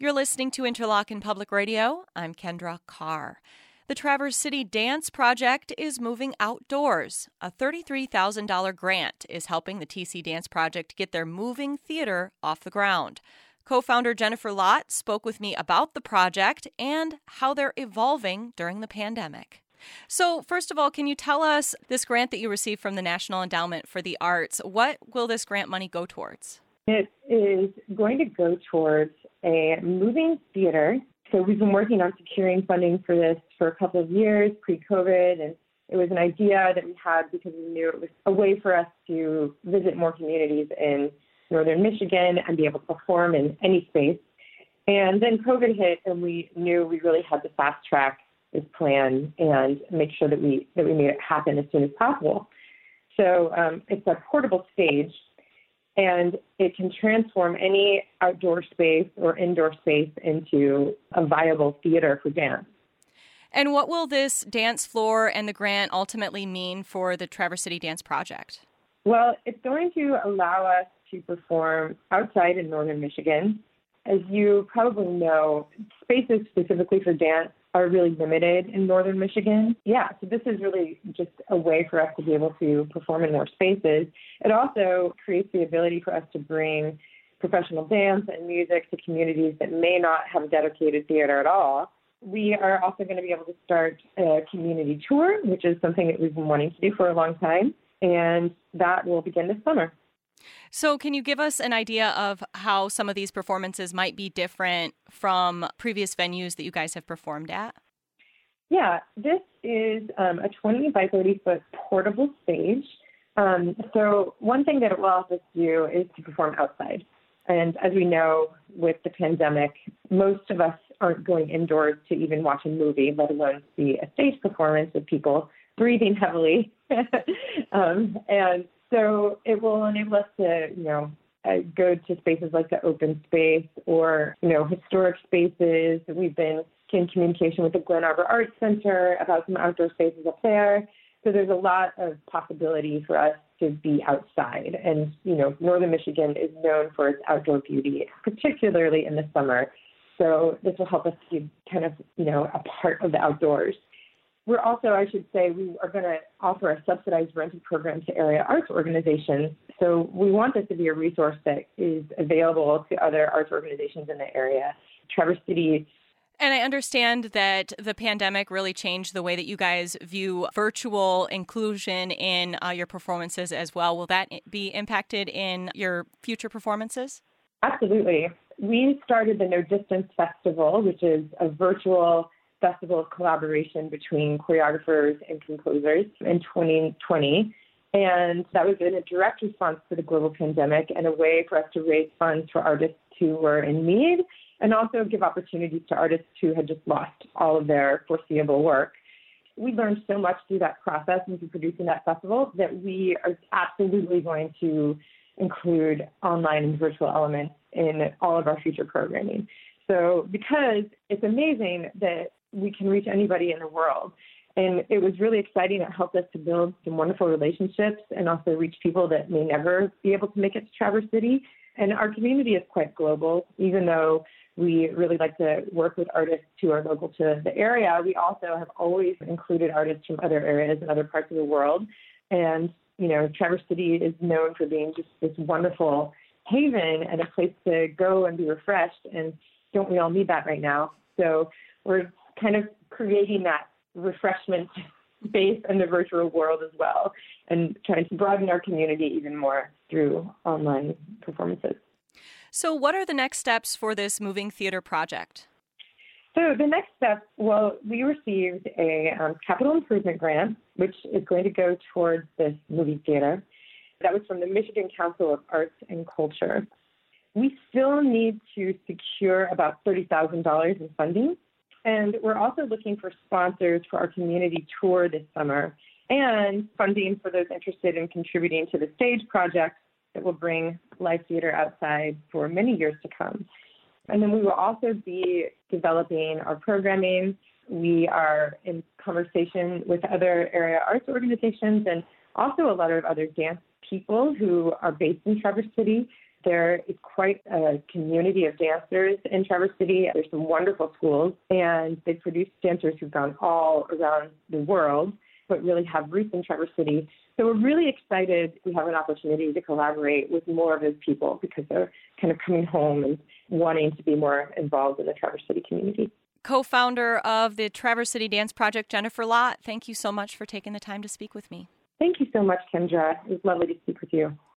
You're listening to Interlochen Public Radio. I'm Kendra Carr. The Traverse City Dance Project is moving outdoors. A $33,000 grant is helping the TC Dance Project get their moving theater off the ground. Co-founder Jennifer Lott spoke with me about the project and how they're evolving during the pandemic. So, first of all, can you tell us this grant that you received from the National Endowment for the Arts, what will this grant money go towards? It is going to go towards a moving theater. So we've been working on securing funding for this for a couple of years pre-COVID, and it was an idea that we had because we knew it was a way for us to visit more communities in northern Michigan and be able to perform in any space. And then COVID hit, and we knew we really had to fast track this plan and make sure that we made it happen as soon as possible. So it's a portable stage, and it can transform any outdoor space or indoor space into a viable theater for dance. And what will this dance floor and the grant ultimately mean for the Traverse City Dance Project? Well, it's going to allow us to perform outside in northern Michigan. As you probably know, spaces specifically for dance are really limited in northern Michigan. Yeah, so this is really just a way for us to be able to perform in more spaces. It also creates the ability for us to bring professional dance and music to communities that may not have a dedicated theater at all. We are also going to be able to start a community tour, which is something that we've been wanting to do for a long time, and that will begin this summer. So can you give us an idea of how some of these performances might be different from previous venues that you guys have performed at? Yeah, this is a 20 by 30 foot portable stage. So one thing that it will help us do is to perform outside. And as we know, with the pandemic, most of us aren't going indoors to even watch a movie, let alone see a stage performance with people breathing heavily. And so it will enable us to, go to spaces like the open space or, historic spaces. We've been in communication with the Glen Arbor Arts Center about some outdoor spaces up there. So there's a lot of possibility for us to be outside. And, northern Michigan is known for its outdoor beauty, particularly in the summer. So this will help us be kind of, a part of the outdoors. We're also, I should say, we are going to offer a subsidized rental program to area arts organizations. So we want this to be a resource that is available to other arts organizations in the area. Traverse City. And I understand that the pandemic really changed the way that you guys view virtual inclusion in your performances as well. Will that be impacted in your future performances? Absolutely. We started the No Distance Festival, which is a virtual festival of collaboration between choreographers and composers in 2020. And that was in a direct response to the global pandemic and a way for us to raise funds for artists who were in need and also give opportunities to artists who had just lost all of their foreseeable work. We learned so much through that process and through producing that festival that we are absolutely going to include online and virtual elements in all of our future programming. So because it's amazing that we can reach anybody in the world. And it was really exciting. It helped us to build some wonderful relationships and also reach people that may never be able to make it to Traverse City. And our community is quite global. Even though we really like to work with artists who are local to the area, we also have always included artists from other areas and other parts of the world. And, Traverse City is known for being just this wonderful haven and a place to go and be refreshed. And don't we all need that right now? So we're kind of creating that refreshment space in the virtual world as well and trying to broaden our community even more through online performances. So what are the next steps for this moving theater project? So the next step, we received a capital improvement grant, which is going to go towards this movie theater. That was from the Michigan Council of Arts and Culture. We still need to secure about $30,000 in funding. And we're also looking for sponsors for our community tour this summer and funding for those interested in contributing to the stage project that will bring live theater outside for many years to come. And then we will also be developing our programming. We are in conversation with other area arts organizations and also a lot of other dance people who are based in Traverse City There is quite a community of dancers in Traverse City. There's some wonderful schools, and they produce dancers who've gone all around the world, but really have roots in Traverse City. So we're really excited we have an opportunity to collaborate with more of those people because they're kind of coming home and wanting to be more involved in the Traverse City community. Co-founder of the Traverse City Dance Project, Jennifer Lott, thank you so much for taking the time to speak with me. Thank you so much, Kendra. It was lovely to speak with you.